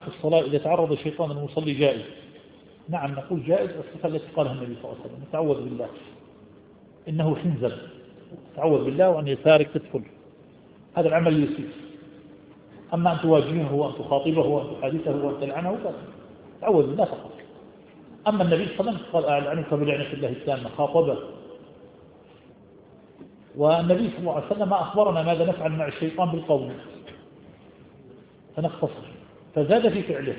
في الصلاة إذا تعرض الشيطان المصلي جائز. نعم نقول جائز الصفة التي قالها النبي صلى الله عليه وسلم: تعوذ بالله إنه حنزل، تعوذ بالله وأن يسارك تدخل، هذا العمل يسير. أما أن تواجهه وأن تخاطبه وأن تحادثه وأن تلعنه تعوذ بالله فقط. أما النبي صلى الله عليه وسلم قال: ألعنك بلعنة الله التامة، خاطبه. والنبي صلى الله عليه وسلم أخبرنا ماذا نفعل مع الشيطان بالقول، فنختصر، فزاد في فعله،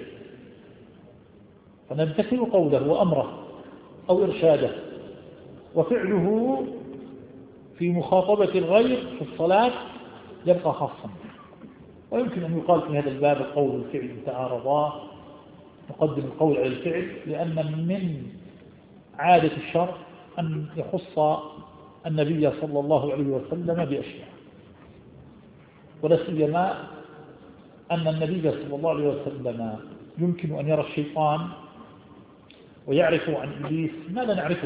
فنمتثل قوله وأمره أو إرشاده، وفعله في مخاطبة الغير في الصلاة يبقى خاصا. ويمكن أن يقال في هذا الباب القول والفعل تعارضا، نقدم القول على الفعل، لأن من عادة الشرع أن يخص النبي صلى الله عليه وسلم بأشياء، ولا سيما أن النبي صلى الله عليه وسلم يمكن أن يرى الشيطان ويعرف عن إبليس ما لا نعرفه،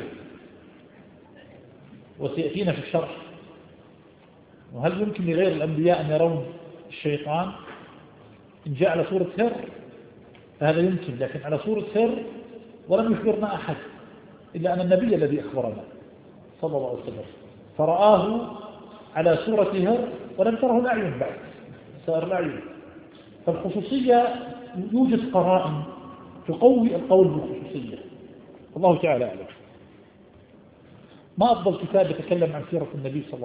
وسيأتينا في الشرح. وهل يمكن لغير الأنبياء أن يرون الشيطان؟ إن جاء على صورة سر فهذا يمكن، لكن على صورة سر ولم يخبرنا أحد إلا أن النبي الذي أخبرنا صلى الله عليه وسلم، فرآه على صورة هر ولم تره الأعين بعد، سائر الأعين. فالخصوصية يوجد قرائن تقوي القول بالخصوصية، الله تعالى أعلم. ما أفضل كتاب يتكلم عن سيرة النبي صلى الله عليه وسلم؟